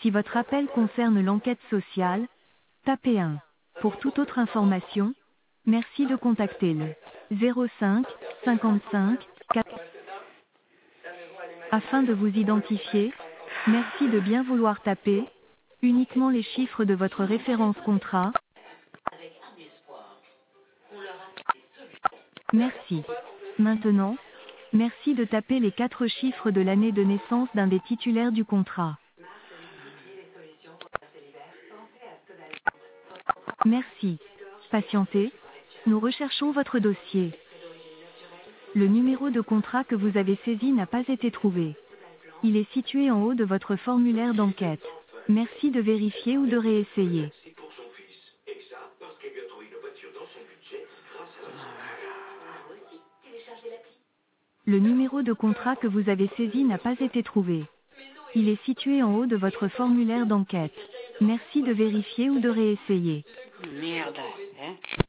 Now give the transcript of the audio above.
Si votre appel concerne l'enquête sociale, tapez 1. Pour toute autre information, merci de contacter le 05 55 4. Afin de vous identifier, merci de bien vouloir taper uniquement les chiffres de votre référence contrat. Merci. Maintenant, merci de taper les 4 chiffres de l'année de naissance d'un des titulaires du contrat. Merci. Patientez, nous recherchons votre dossier. Le numéro de contrat que vous avez saisi n'a pas été trouvé. Il est situé en haut de votre formulaire d'enquête. Merci de vérifier ou de réessayer. Le numéro de contrat que vous avez saisi n'a pas été trouvé. Il est situé en haut de votre formulaire d'enquête. Merci de vérifier ou de réessayer. Merde, hein.